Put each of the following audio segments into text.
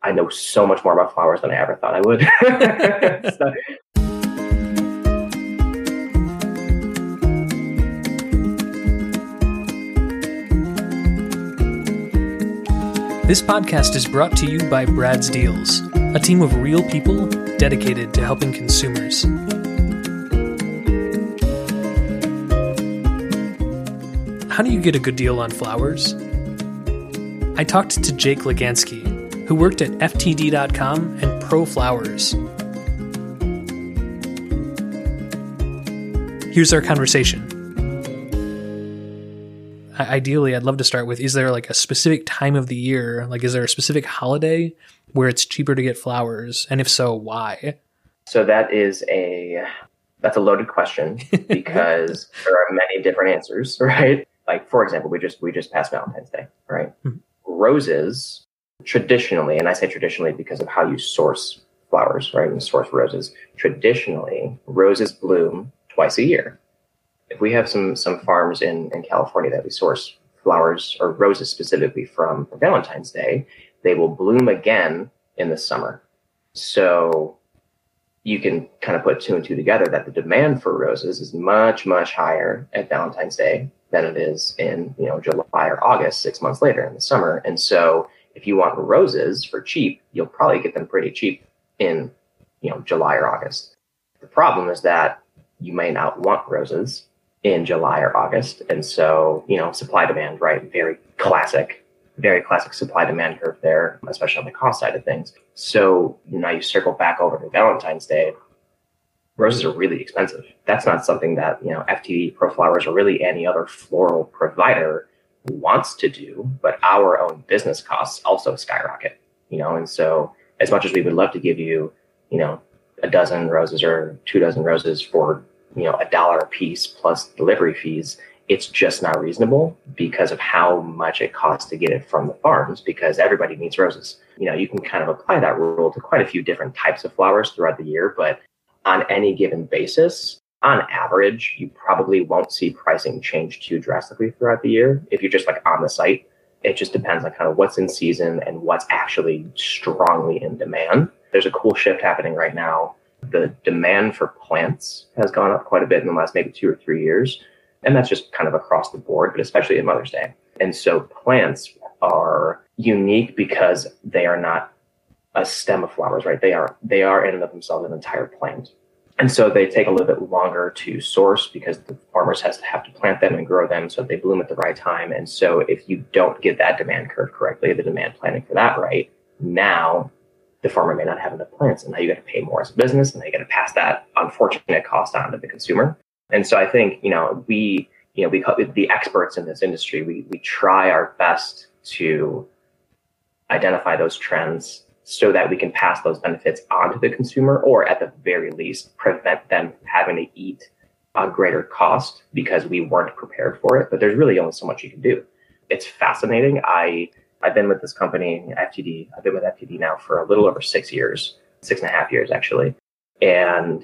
I know so much more about flowers than I ever thought I would. So, this podcast is brought to you by Brad's Deals, a team of real people dedicated to helping consumers. How do you get a good deal on flowers? I talked to Jake Legansky, who worked at FTD.com and Pro Flowers. Here's our conversation. Ideally, I'd love to start with, is there like a specific time of the year? Like, is there a specific holiday where it's cheaper to get flowers? And if so, why? So that's a loaded question because there are many different answers, right? Like, for example, we just passed Valentine's Day, right? Mm-hmm. Roses, traditionally, and I say traditionally because of how you source flowers, right? And source roses. Traditionally, roses bloom twice a year. If we have some farms in California that we source flowers or roses specifically from for Valentine's Day, they will bloom again in the summer. So you can kind of put two and two together that the demand for roses is much, much higher at Valentine's Day than it is in, July or August, 6 months later in the summer. And so if you want roses for cheap, you'll probably get them pretty cheap in, July or August. The problem is that you may not want roses in July or August. And so, supply demand, right? Very classic supply demand curve there, especially on the cost side of things. So now you circle back over to Valentine's Day. Roses are really expensive. That's not something that, FTD, Pro Flowers, or really any other floral provider wants to do, but our own business costs also skyrocket, and so as much as we would love to give you, a dozen roses or 2 dozen roses for $1 a piece plus delivery fees, it's just not reasonable because of how much it costs to get it from the farms, because everybody needs roses. You can kind of apply that rule to quite a few different types of flowers throughout the year, but on any given basis, on average, you probably won't see pricing change too drastically throughout the year. If you're just like on the site, it just depends on kind of what's in season and what's actually strongly in demand. There's a cool shift happening right now. The demand for plants has gone up quite a bit in the last maybe 2 or 3 years. And that's just kind of across the board, but especially at Mother's Day. And so plants are unique because they are not a stem of flowers, right? They are in and of themselves an entire plant. And so they take a little bit longer to source because the farmers have to plant them and grow them so they bloom at the right time. And so if you don't get that demand curve correctly, the demand planning for that right, now the farmer may not have enough plants, and now you got to pay more as a business, and now you got to pass that unfortunate cost on to the consumer. And so I think, we the experts in this industry, we try our best to identify those trends so that we can pass those benefits on to the consumer, or at the very least, prevent them having to eat a greater cost because we weren't prepared for it. But there's really only so much you can do. It's fascinating. I've been with this company, FTD. I've been with FTD now for a little over 6 years, 6.5 years actually. And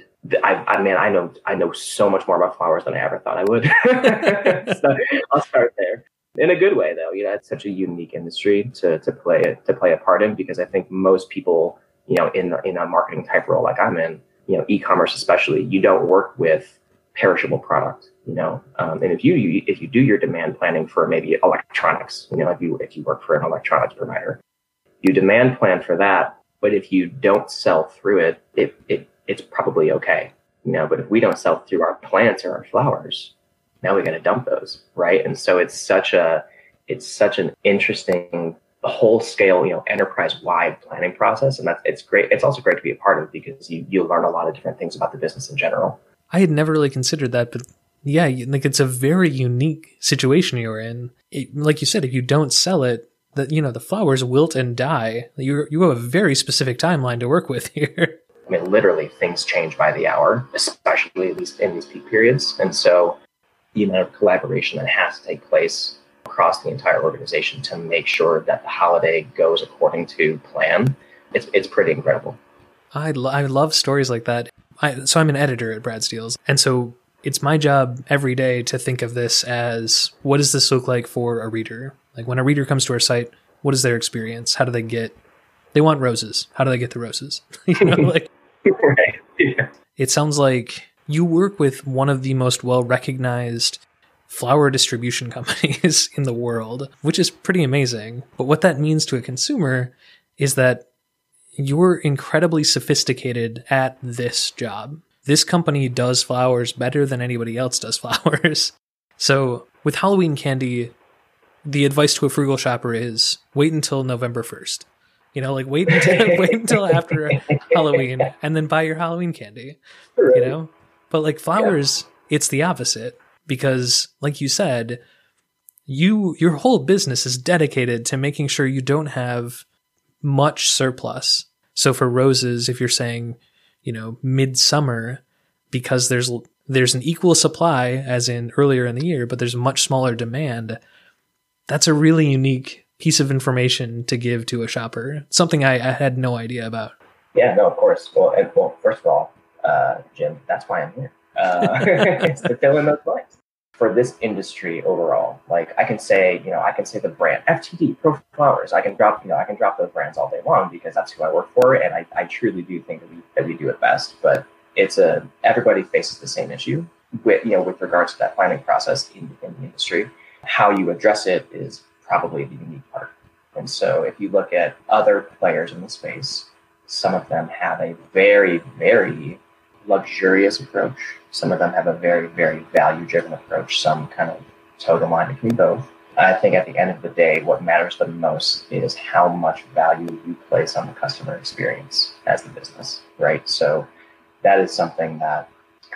I know so much more about flowers than I ever thought I would. So I'll start there. In a good way, though, it's such a unique industry to play a part in, because I think most people, in a marketing type role like I'm in, e-commerce especially, you don't work with perishable product, and if you do your demand planning for maybe electronics, if you work for an electronics provider, you demand plan for that. But if you don't sell through it, it's probably okay, but if we don't sell through our plants or our flowers, now we got to dump those, right? And so it's such an interesting whole scale, enterprise-wide planning process. And it's great. It's also great to be a part of because you learn a lot of different things about the business in general. I had never really considered that, but yeah, like it's a very unique situation you're in. Like you said, if you don't sell it, the flowers wilt and die. You have a very specific timeline to work with here. I mean, literally things change by the hour, especially at least in these peak periods. And so the amount of collaboration that has to take place across the entire organization to make sure that the holiday goes according to plan, it's pretty incredible. I love stories like that. So I'm an editor at Brad's Deals. And so it's my job every day to think of this as, what does this look like for a reader? Like when a reader comes to our site, what is their experience? How do they get They want roses. How do they get the roses? Like, Right. Yeah. it sounds like you work with one of the most well-recognized flower distribution companies in the world, which is pretty amazing. But what that means to a consumer is that you're incredibly sophisticated at this job. This company does flowers better than anybody else does flowers. So with Halloween candy, the advice to a frugal shopper is wait until November 1st. Like wait until after Halloween and then buy your Halloween candy, Right. But like flowers, It's the opposite because like you said, your whole business is dedicated to making sure you don't have much surplus. So for roses, if you're saying, midsummer, because there's an equal supply as in earlier in the year, but there's much smaller demand. That's a really unique piece of information to give to a shopper. Something I had no idea about. Yeah, no, of course. Well, first of all, Jim, that's why I'm here. It's to fill in those blanks. For this industry overall, like I can say the brand FTD Pro Flowers. I can drop those brands all day long because that's who I work for, and I truly do think that we do it best. But everybody faces the same issue with regards to that planning process in the industry. How you address it is probably the unique part. And so if you look at other players in the space, some of them have a very, very luxurious approach. Some of them have a very, very value-driven approach. Some kind of toe the line between both. I think at the end of the day, what matters the most is how much value you place on the customer experience as the business, right? So that is something that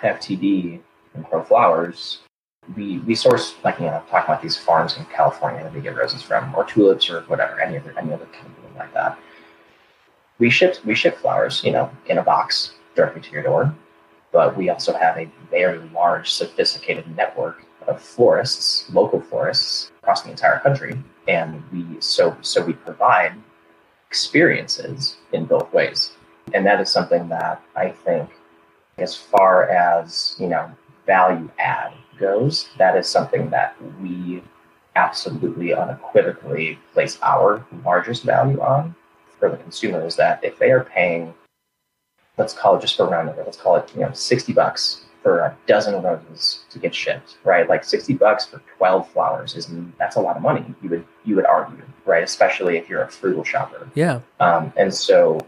FTD and Pro Flowers, we source, talking about these farms in California that we get roses from, or tulips or whatever, any other kind of thing like that. We ship flowers, in a box directly to your door, but we also have a very large, sophisticated network of florists, local florists across the entire country, and we provide experiences in both ways, and that is something that I think, as far as value add goes, that is something that we absolutely unequivocally place our largest value on for the consumer, is that if they are paying, let's call it, just for round number, let's call it $60 for a dozen roses to get shipped, right? Like $60 for 12 flowers that's a lot of money. You would argue, right? Especially if you're a frugal shopper. Yeah. And so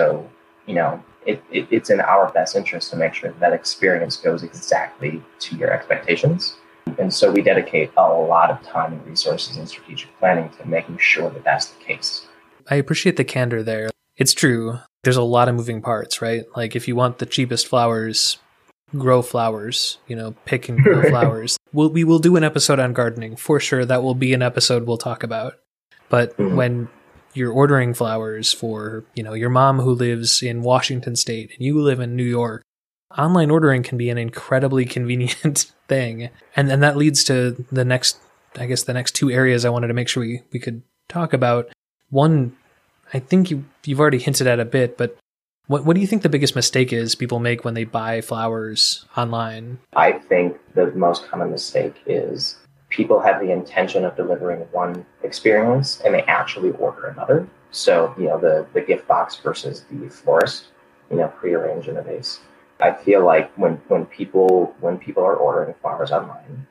it's in our best interest to make sure that experience goes exactly to your expectations. And so we dedicate a lot of time and resources and strategic planning to making sure that that's the case. I appreciate the candor there. It's true. There's a lot of moving parts, right? Like if you want the cheapest flowers, grow flowers, pick and grow flowers. We will do an episode on gardening for sure. That will be an episode we'll talk about. But when you're ordering flowers for, your mom who lives in Washington State and you live in New York, online ordering can be an incredibly convenient thing. And then that leads to the next two areas I wanted to make sure we could talk about. One, I think you've already hinted at a bit, but what do you think the biggest mistake is people make when they buy flowers online? I think the most common mistake is people have the intention of delivering one experience and they actually order another. So, the gift box versus the florist, prearranged in a vase. I feel like when people are ordering flowers online,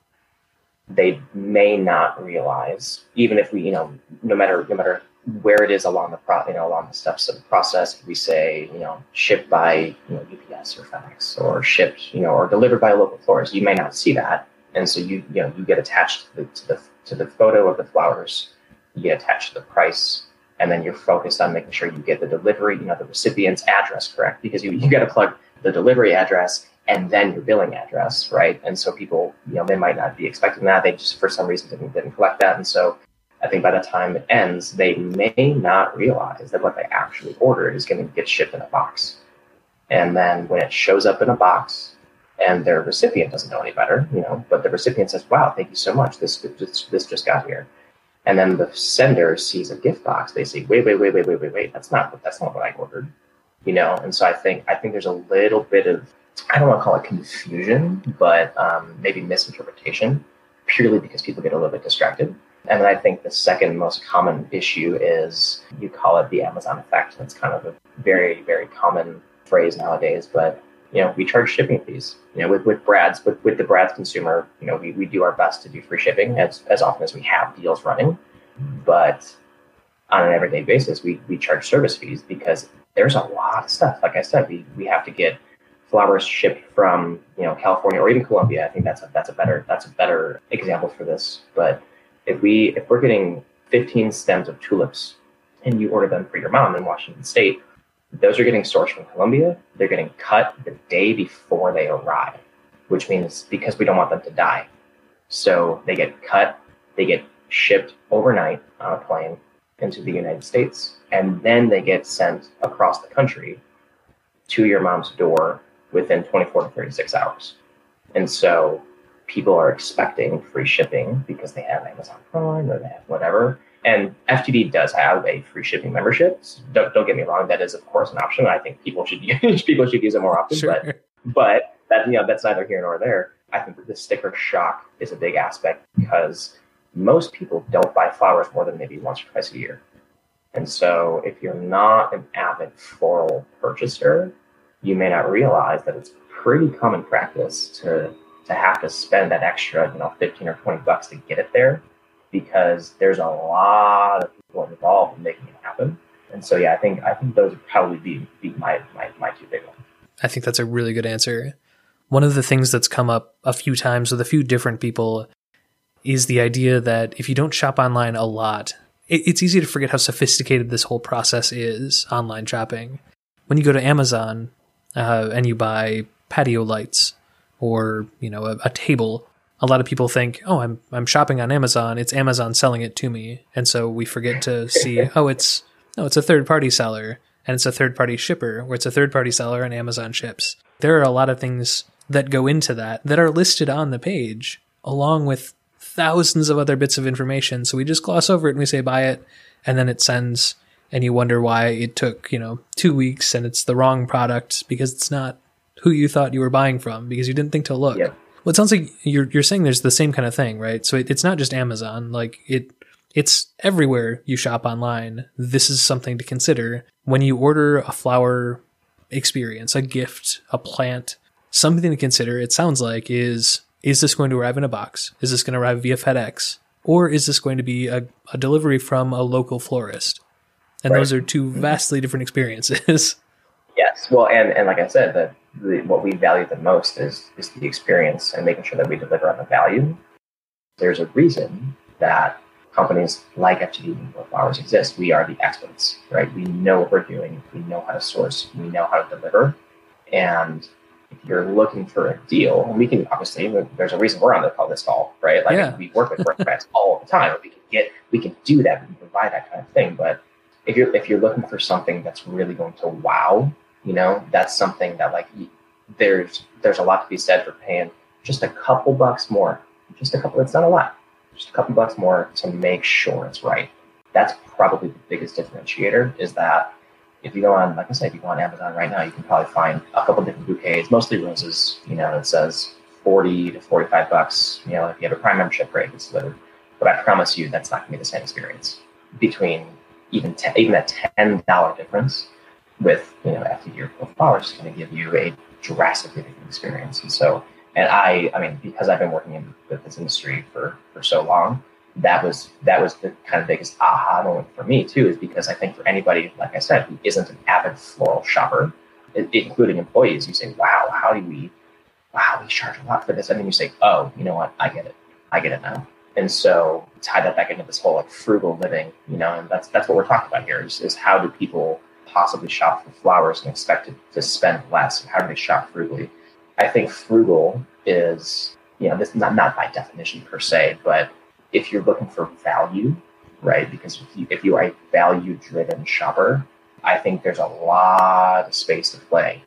they may not realize, even if we, no matter where it is along the steps of the process, we say, shipped by UPS or FedEx, or shipped, or delivered by a local florist, you may not see that. And so you get attached to the photo of the flowers, you get attached to the price, and then you're focused on making sure you get the delivery, the recipient's address correct, because you got to plug the delivery address and then your billing address, right? And so people, they might not be expecting that. They just, for some reason, didn't collect that. And so I think by the time it ends, they may not realize that what they actually ordered is going to get shipped in a box. And then when it shows up in a box, and their recipient doesn't know any better, but the recipient says, "Wow, thank you so much. This just got here." And then the sender sees a gift box. They say, "Wait. That's not what I ordered." And so I think there's a little bit of, I don't want to call it confusion, but maybe misinterpretation, purely because people get a little bit distracted. And then I think the second most common issue is, you call it the Amazon effect. That's kind of a very, very common phrase nowadays, but we charge shipping fees. With the Brad's consumer, we do our best to do free shipping as often as we have deals running. But on an everyday basis, we charge service fees because there's a lot of stuff. Like I said, we have to get flowers shipped from California or even Colombia. I think that's a better example for this. But if we're getting 15 stems of tulips and you order them for your mom in Washington State, those are getting sourced from Colombia. They're getting cut the day before they arrive, which means because we don't want them to die. So they get cut, they get shipped overnight on a plane into the United States, and then they get sent across the country to your mom's door within 24 to 36 hours. And so people are expecting free shipping because they have Amazon Prime or they have whatever. And FTD does have a free shipping membership. So don't get me wrong, that is of course an option. I think people should use it more often. Sure. But that that's neither here nor there. I think that the sticker shock is a big aspect because most people don't buy flowers more than maybe once or twice a year. And so if you're not an avid floral purchaser, you may not realize that it's pretty common practice to have to spend that extra, 15 or 20 bucks to get it there, because there's a lot of people involved in making it happen. And so, yeah, I think those would probably be my two big ones. I think that's a really good answer. One of the things that's come up a few times with a few different people is the idea that if you don't shop online a lot, it's easy to forget how sophisticated this whole process is, online shopping. When you go to Amazon and you buy patio lights or, a table, a lot of people think, oh, I'm shopping on Amazon. It's Amazon selling it to me. And so we forget to see, it's a third-party seller and it's a third-party shipper, or it's a third-party seller and Amazon ships. There are a lot of things that go into that are listed on the page, along with thousands of other bits of information. So we just gloss over it and we say buy it, and then it sends, and you wonder why it took 2 weeks and it's the wrong product because it's not who you thought you were buying from, because you didn't think to look. Yep. Well, it sounds like you're saying there's the same kind of thing, right? So it's not just Amazon, like it's everywhere you shop online. This is something to consider when you order a flower experience, a gift, a plant. Something to consider, it sounds like, is this going to arrive in a box? Is this going to arrive via FedEx? Or is this going to be a delivery from a local florist? And Right. Those are two vastly different experiences. Yes. Well, and like I said, what we value the most is the experience and making sure that we deliver on the value. There's a reason that companies like FTD or Flowers exist. We are the experts, right? We know what we're doing. We know how to source. We know how to deliver. And if you're looking for a deal, and we can obviously, there's a reason we're on this call, right? Like Yeah. we work with brands all the time. We can do that. We can provide that kind of thing. But if you're looking for something that's really going to wow, that's something that there's a lot to be said for paying just a couple bucks more. Just a couple. It's not a lot. Just a couple bucks more to make sure it's right. That's probably the biggest differentiator. Is that if you go on, like I said, if you go on Amazon right now, you can probably find a couple different bouquets, mostly roses. It says $40 to $45. If you have a Prime membership, great, it's delivered. But I promise you, that's not going to be the same experience between even that $10 difference with FTD or Flowers is going to give you a drastically different experience. And so, I mean, because I've been working with this industry for so long, that was the kind of biggest aha moment for me too, is because I think for anybody, like I said, who isn't an avid floral shopper, including employees, you say, wow, we charge a lot for this. And then you say, oh, you know what? I get it now. And so tie that back into this whole frugal living, and that's what we're talking about here is how do people possibly shop for flowers and expect to spend less? How do they shop frugally? I think frugal is, this is not by definition per se, but if you're looking for value, right? Because if you are a value-driven shopper, I think there's a lot of space to play,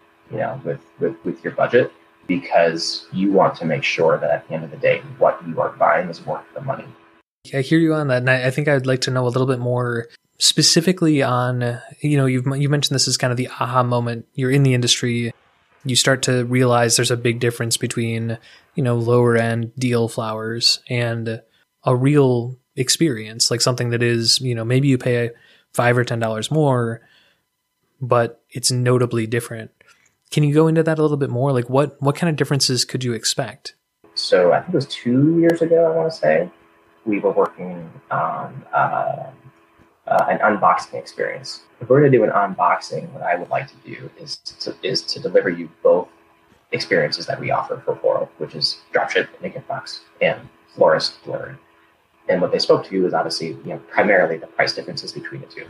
with your budget, because you want to make sure that at the end of the day, what you are buying is worth the money. I hear you on that, and I think I'd like to know a little bit more specifically on, you mentioned this is kind of the aha moment. You're in the industry, you start to realize there's a big difference between, lower end deal flowers and a real experience, like something that is, maybe you pay $5 or $10 more, but it's notably different. Can you go into that a little bit more? Like what kind of differences could you expect? So I think it was 2 years ago, I want to say, we were working on an unboxing experience. If we're going to do an unboxing, what I would like to do is to deliver you both experiences that we offer for Floral, which is dropship in a gift box and florist delivery. And what they spoke to is obviously, primarily the price differences between the two.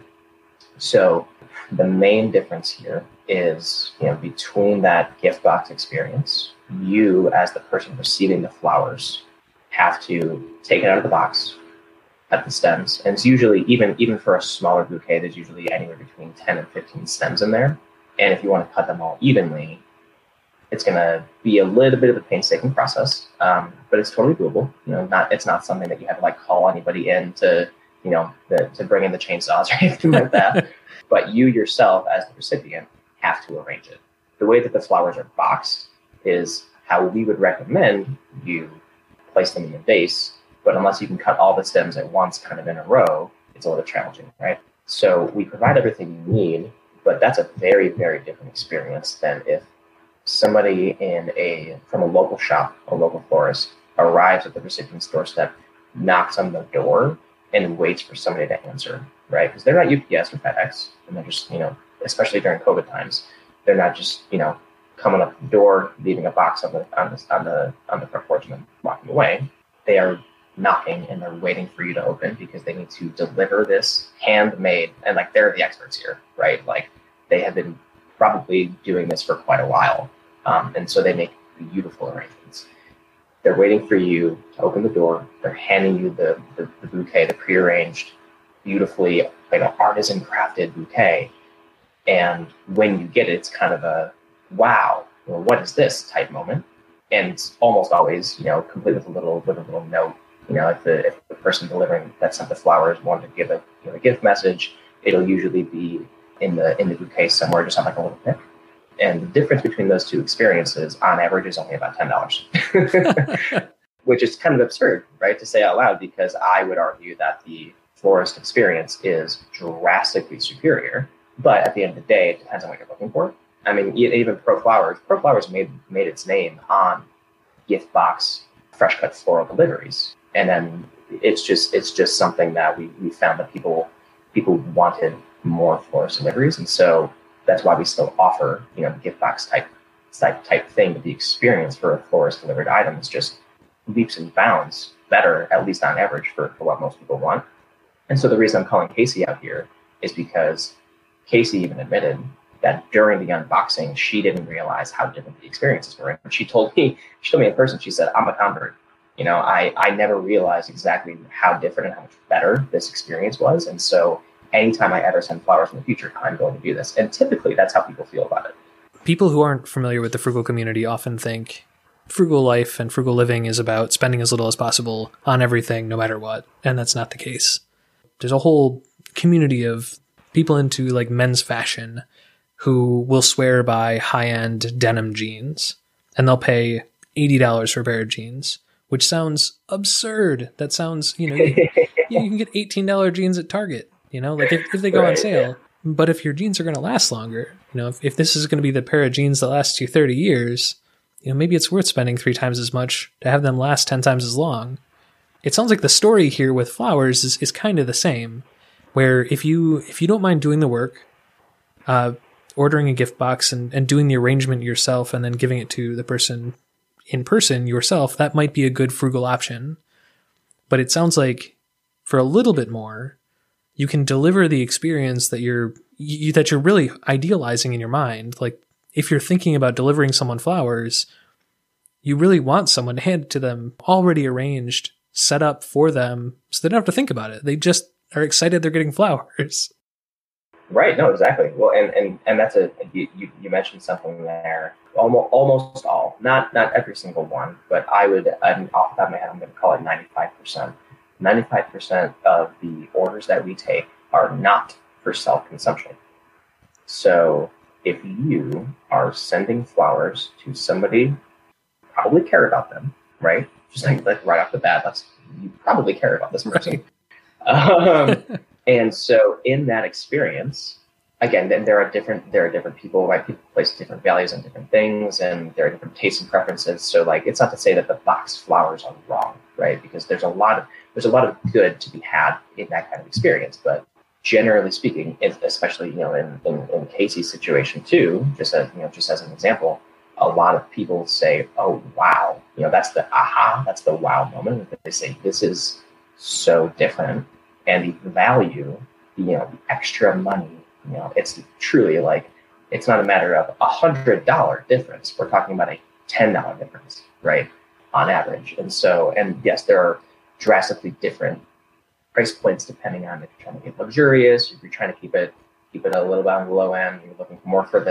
So the main difference here is, between that gift box experience, you as the person receiving the flowers have to take it out of the box, cut the stems. And it's usually, even for a smaller bouquet, there's usually anywhere between 10 and 15 stems in there. And if you want to cut them all evenly, it's going to be a little bit of a painstaking process, but it's totally doable. It's not something that you have to call anybody in to bring in the chainsaws or anything like that. But you yourself, as the recipient, have to arrange it. The way that the flowers are boxed is how we would recommend you place them in the vase. But unless you can cut all the stems at once, kind of in a row, it's a little challenging, right? So we provide everything you need, but that's a very, very different experience than if somebody from a local shop, a local florist, arrives at the recipient's doorstep, knocks on the door, and waits for somebody to answer, right? Because they're not UPS or FedEx, and they're just, especially during COVID times, they're not just, coming up the door, leaving a box on the front porch and then walking away. They are knocking and they're waiting for you to open because they need to deliver this handmade, and they're the experts here, right? They have been probably doing this for quite a while. And so they make beautiful arrangements. They're waiting for you to open the door. They're handing you the bouquet, the prearranged, beautifully artisan crafted bouquet. And when you get it, it's kind of a, wow, what is this type moment? And it's almost always, complete with a little note. If the person delivering that sent the flowers wanted to give a gift message, it'll usually be in the bouquet somewhere, just on a little pic. And the difference between those two experiences, on average, is only about $10, which is kind of absurd, right, to say out loud, because I would argue that the florist experience is drastically superior. But at the end of the day, it depends on what you're looking for. I mean, even Pro Flowers made its name on gift box fresh cut floral deliveries, and then it's just something that we found that people wanted more florist deliveries, and so that's why we still offer, the gift box type thing. But the experience for a florist delivered item is just leaps and bounds better, at least on average, for what most people want. And so the reason I'm calling Casey out here is because Casey even admitted that during the unboxing, she didn't realize how different the experiences were. And she told me in person, she said, I'm a convert. I never realized exactly how different and how much better this experience was. And so anytime I ever send flowers in the future, I'm going to do this. And typically that's how people feel about it. People who aren't familiar with the frugal community often think frugal life and frugal living is about spending as little as possible on everything, no matter what. And that's not the case. There's a whole community of people into men's fashion who will swear by high-end denim jeans, and they'll pay $80 for a pair of jeans, which sounds absurd. That sounds, you can get $18 jeans at Target. If they go on sale. Yeah. But if your jeans are going to last longer, if this is going to be the pair of jeans that lasts you 30 years, maybe it's worth spending 3 times as much to have them last 10 times as long. It sounds like the story here with flowers is kind of the same, where if you don't mind doing the work, ordering a gift box and doing the arrangement yourself and then giving it to the person in person yourself, that might be a good frugal option. But it sounds like for a little bit more, you can deliver the experience that you're really idealizing in your mind. If you're thinking about delivering someone flowers, you really want someone to hand it to them already arranged, set up for them, so they don't have to think about it. They just are excited they're getting flowers. Right. No, exactly. Well, and that's you mentioned something there. Almost all, not every single one, but off the top of my head, I'm going to call it 95%. 95% of the orders that we take are not for self-consumption. So if you are sending flowers to somebody, probably care about them, right? Just right off the bat, you probably care about this person. And so in that experience, again, then there are different people, right? People place different values on different things, and there are different tastes and preferences. So like, it's not to say that the box flowers are wrong, right? Because there's a lot of good to be had in that kind of experience. But generally speaking, especially, in Casey's situation too, just as an example, a lot of people say, "Oh, wow," that's the wow moment. They say, "This is so different," and the value, the extra money, it's truly like, it's not a matter of $100 difference. We're talking about a $10 difference, right, on average. And yes, there are drastically different price points depending on if you're trying to get luxurious, if you're trying to keep it a little bit on the low end, you're looking more for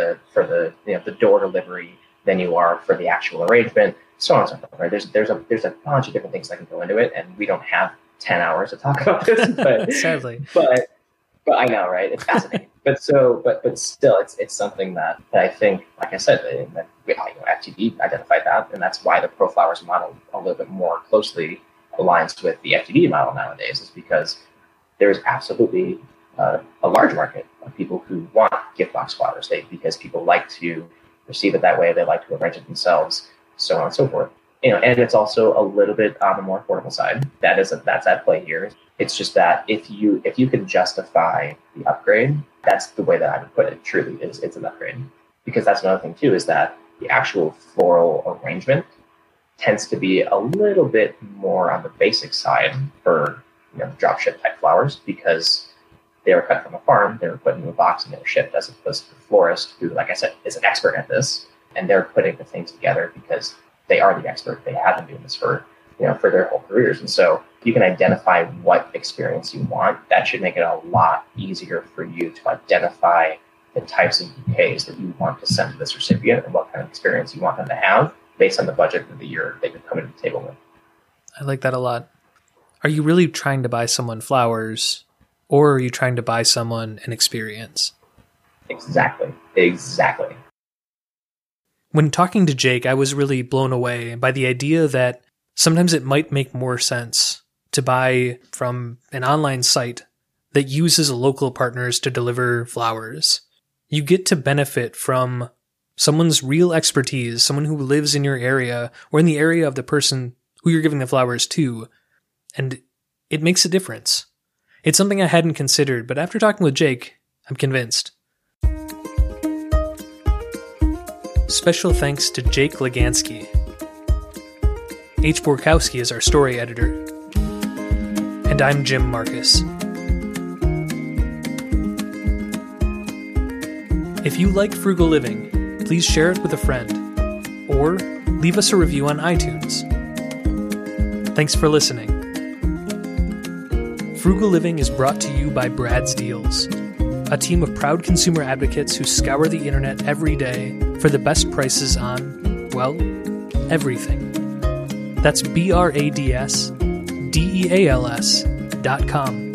the door delivery than you are for the actual arrangement, so on and so forth. Right? There's a bunch of different things that can go into it, and we don't have 10 hours to talk about this, but sadly, but I know, right? It's fascinating. but still, it's something that I think, like I said, that FTD identified that, and that's why the ProFlowers model a little bit more closely aligns with the FTD model nowadays, is because there is absolutely a large market of people who want gift box flowers. Because people like to receive it that way, they like to arrange it themselves, so on and so forth. And it's also a little bit on the more affordable side. That's at play here. It's just that if you can justify the upgrade, that's the way that I would put it. Truly, it's an upgrade, because that's another thing too, is that the actual floral arrangement tends to be a little bit more on the basic side for dropship type flowers, because they were cut from a farm, they were put into a box, and they were shipped, as opposed to the florist, who, like I said, is an expert at this, and they're putting the things together because they are the expert. They have been doing this for their whole careers. And so if you can identify what experience you want, that should make it a lot easier for you to identify the types of bouquets that you want to send to this recipient and what kind of experience you want them to have based on the budget that you're coming to the table with. I like that a lot. Are you really trying to buy someone flowers, or are you trying to buy someone an experience? Exactly. When talking to Jake, I was really blown away by the idea that sometimes it might make more sense to buy from an online site that uses local partners to deliver flowers. You get to benefit from someone's real expertise, someone who lives in your area or in the area of the person who you're giving the flowers to, and it makes a difference. It's something I hadn't considered, but after talking with Jake, I'm convinced. Special thanks to Jake Legansky. H. Borkowski is our story editor. And I'm Jim Marcus. If you like Frugal Living, please share it with a friend, or leave us a review on iTunes. Thanks for listening. Frugal Living is brought to you by Brad's Deals, a team of proud consumer advocates who scour the internet every day for the best prices on, well, everything. That's BRADSDEALS.com.